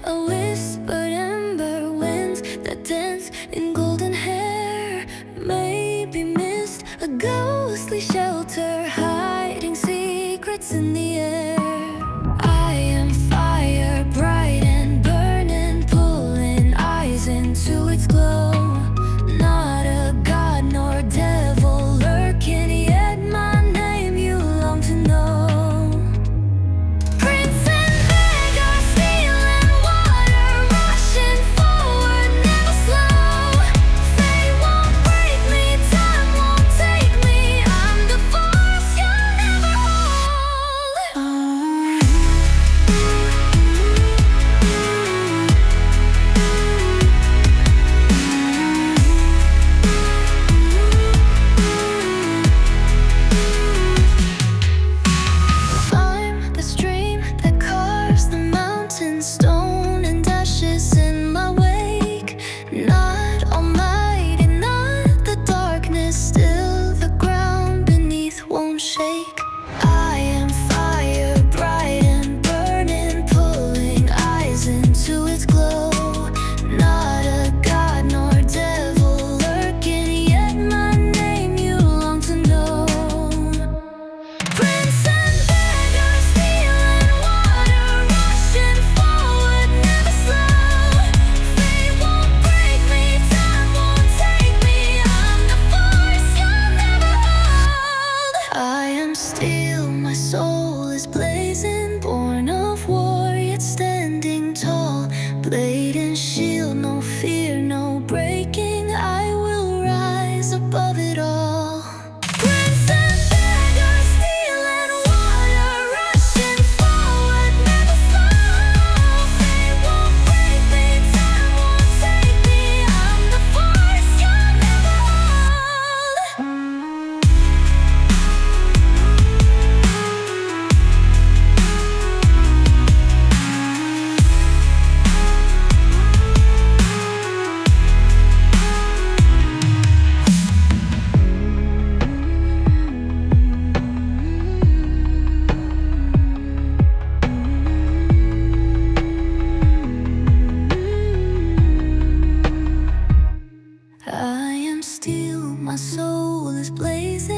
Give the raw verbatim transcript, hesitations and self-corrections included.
a whispered ember winds that dance in golden hair. Maybe mist, a ghostly shelter hiding secrets in the air. I am fire, bright and burning, pulling eyes into its glow. Not a god nor devil lurking, yet my name you long to know. Prince and beggar, steel and water, rushing forward, never slow. Fate won't break me, time won't take me. I'm the force you'll never hold. I'm the stream that carves the mountain, stone and ashes in my wake. Not almighty, not the darkness, still the ground beneath won't shake. I am fire, bright and burning, pulling eyes into its glow. Not a god nor devil lurking, yet my name you long to know. Prince and beggar, steel and water, rushing forward, never slow. Fate won't break me, time won't take me. I'm the force you'll never hold. I am steel, my soul is blazing, born of war yet standing tall. Blade and shield, no fear, no breaking. I will rise above it all. Prince and beggar, steel and water, rushing forward, never slow. Fate won't break me, time won't take me. I'm the force you'll never hold. I am steel, my soul is blazing.